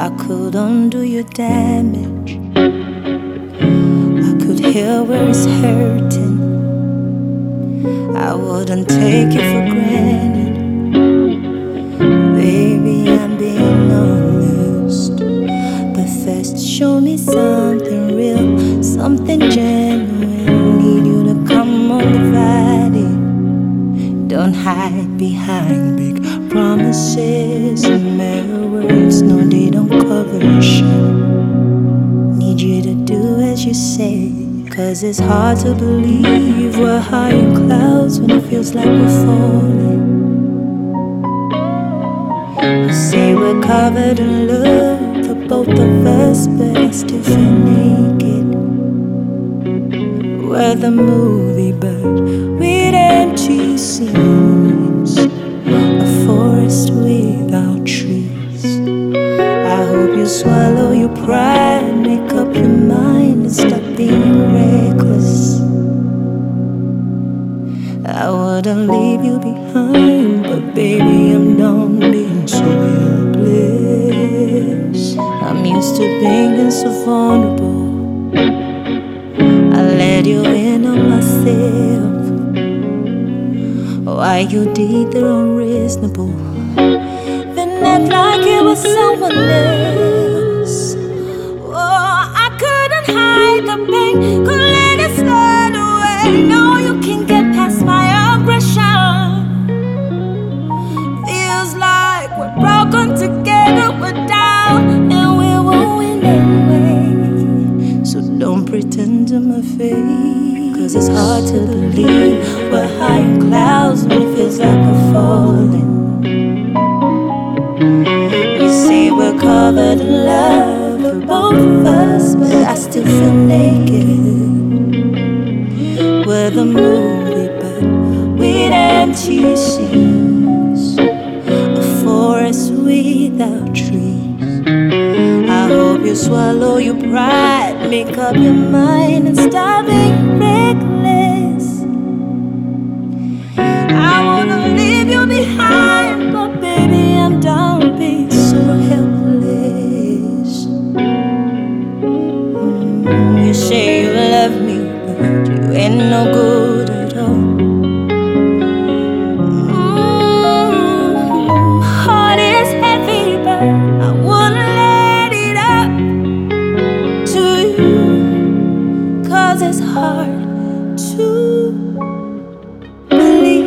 I could undo your damage. I could heal where it's hurting. I wouldn't take you for granted. Baby, I'm being honest. But first, show me something real, something genuine. Need you to come on the Friday. Don't hide behind big promises and mere words. No, they don't cover your shit. Need you to do as you say, 'cause it's hard to believe we're high in clouds when it feels like we're falling. You say we're covered in love for both of us, but I still feel naked. We're the movie, but with empty scenes, a forest without trees. I hope you swallow your pride, make up your mind, and stop being reckless. I wouldn't leave you behind, but baby, I'm done being so helpless. I'm used to being so vulnerable. I let you in on myself. Why you did the unreasonable, then act like it was someone else. Oh, I couldn't hide the pain, couldn't let it slide away. No, you can't get past my aggression. Feels like we're broken together, we're down, and we won't win anyway. So don't pretend to my face, 'cause it's hard to believe we're high in clouds when it feels like we're falling. You say we're covered in love for both of us, but I still feel naked. We're the movie, but with empty scenes, a forest without trees. I hope you swallow your pride, make up your mind, and stop being reckless. I wanna leave you behind, but baby, I'm done being so helpless. You say you love me, but you ain't no good at all. Heart is heavy, but I wouldn't let it up to you, 'cause it's hard to believe.